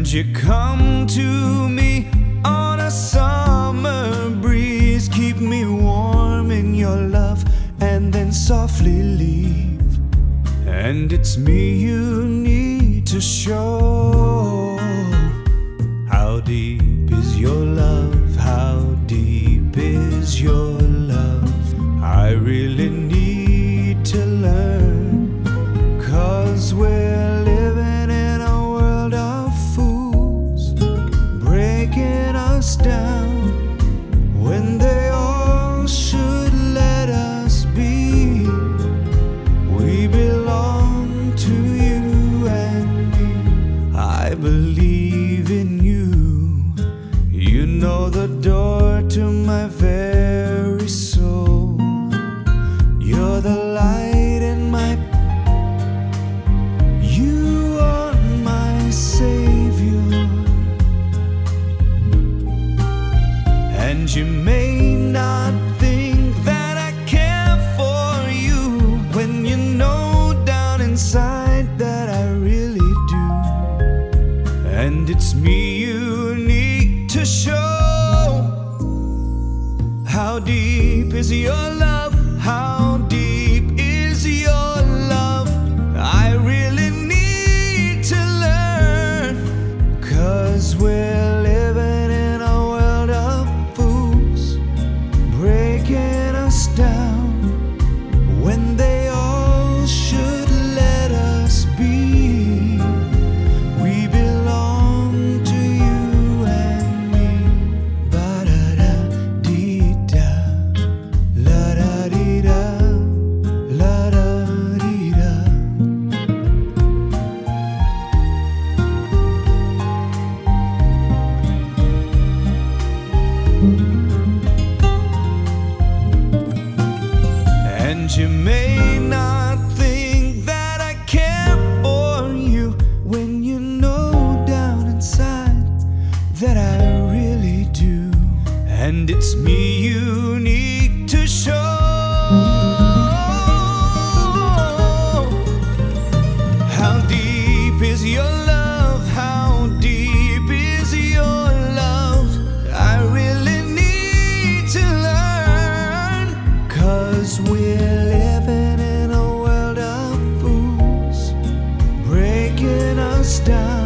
And you come to me on a summer breeze, keep me warm in your love, and then softly leave. And it's me you need to show. How deep is your love? How deep is your love? I really need to learn, 'cause we're living in a world of fools, breaking us down when they all should let us be. We belong to you and me. I believe in you. You know the door to my very soul. You're the light in my... You are my savior. And you may not think that I care for you, when you know down inside that I really do. And it's me you need to show. How deep is your love? How deep is your love? I really need to learn, 'cause we're living in a world of fools, breaking us down when they all should let us be. We belong to you and me. Ba-da-da-dee-da, la-da-dee-da, la-da-dee-da. And you may not think that I care for you, when you know down inside that I really do. And it's me you need to show. How deep is your love? How deep is your love? I really need to learn, 'cause we're living in a world of fools, breaking us down